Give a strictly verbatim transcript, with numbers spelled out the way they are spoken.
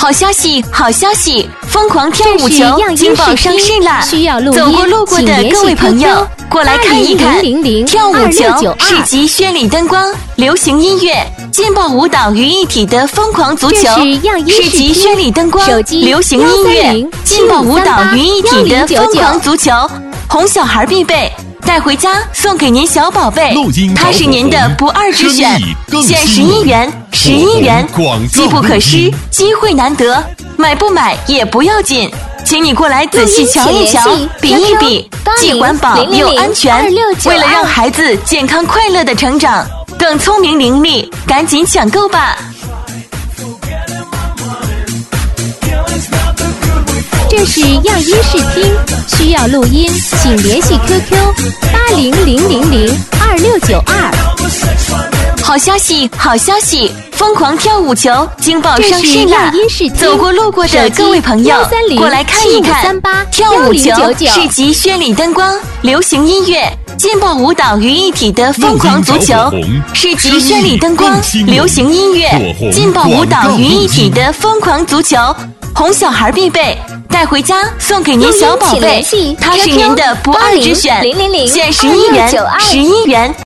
好消息，好消息！疯狂跳舞球金宝上市啦！ 需要录音， 走过路过的各位朋友，过来看一看！跳舞球是集绚丽灯光、流行音乐、劲爆舞蹈于一体的疯狂足球，是集绚丽灯光、流行音乐、劲爆舞蹈于一体的疯狂足球，哄小孩必备。带回家送给您小宝贝，它是您的不二之选，限十一元，十一元，机不可失，机会难得，买不买也不要紧，请你过来仔细瞧一瞧，比一比，既环保又安全，为了让孩子健康快乐的成长，更聪明伶俐，赶紧抢购吧！ 这是样音视听，需要录音，请联系 Q Q 八零零零零二六九二。 好消息，好消息！疯狂跳舞球金宝上市啦！走过路过的各位朋友，过来看一看！跳舞球是集绚丽灯光、流行音乐、劲爆舞蹈于一体的疯狂足球，是集绚丽灯光、流行音乐、劲爆舞蹈于一体的疯狂足球，哄小孩必备。带回家送给您小宝贝，它是您的不二之选，限十一元，十一元。